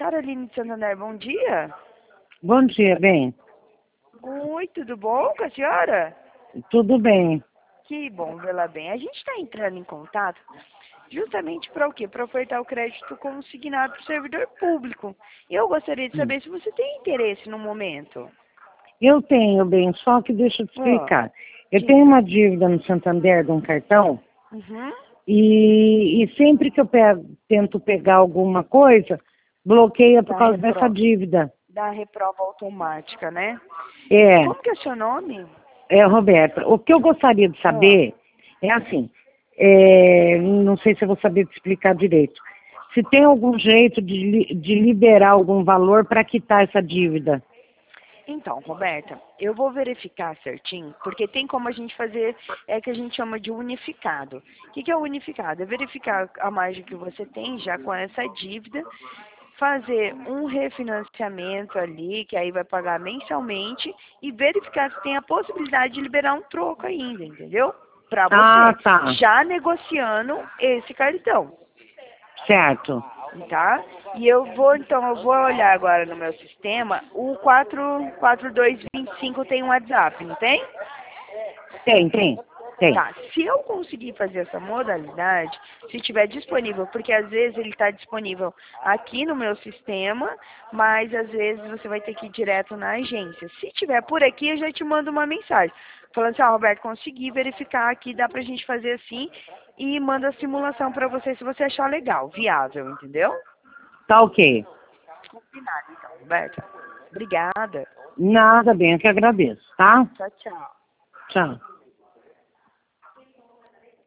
Caroline de Santander, bom dia. Bom dia, bem. Oi, tudo bom com a senhora? Tudo bem. Que bom vê-la bem. A gente está entrando em contato justamente para o quê? Para ofertar o crédito consignado para o servidor público. E eu gostaria de saber se você tem interesse no momento. Eu tenho, bem, só que deixa eu te explicar. Eu tenho uma dívida no Santander de um cartão Uhum. e sempre que eu tento pegar alguma coisa, bloqueia por causa dessa dívida. Da reprova automática, né? É, Como que é seu nome? Roberta. O que eu gostaria de saber é assim, não sei se eu vou saber te explicar direito. Se tem algum jeito de liberar algum valor para quitar essa dívida. Então, Roberta, eu vou verificar certinho, porque tem como a gente fazer, que a gente chama de unificado. O que é o unificado? É verificar a margem que você tem já com essa dívida, fazer um refinanciamento ali, que aí vai pagar mensalmente, e verificar se tem a possibilidade de liberar um troco ainda, entendeu? Para Ah, você, tá. já negociando esse cartão. Certo. Tá? E eu vou olhar agora no meu sistema, o 44225 tem um WhatsApp, não tem? Tem. Tá, se eu conseguir fazer essa modalidade, se estiver disponível, porque às vezes ele está disponível aqui no meu sistema, mas às vezes você vai ter que ir direto na agência. Se tiver por aqui, eu já te mando uma mensagem, falando assim, Roberto, consegui verificar aqui, dá pra gente fazer assim, e manda a simulação pra você se você achar legal, viável, entendeu? Tá ok. Combinado, então, Roberta. Obrigada. Nada, bem, eu que agradeço, tá? Tchau, tchau. Tchau.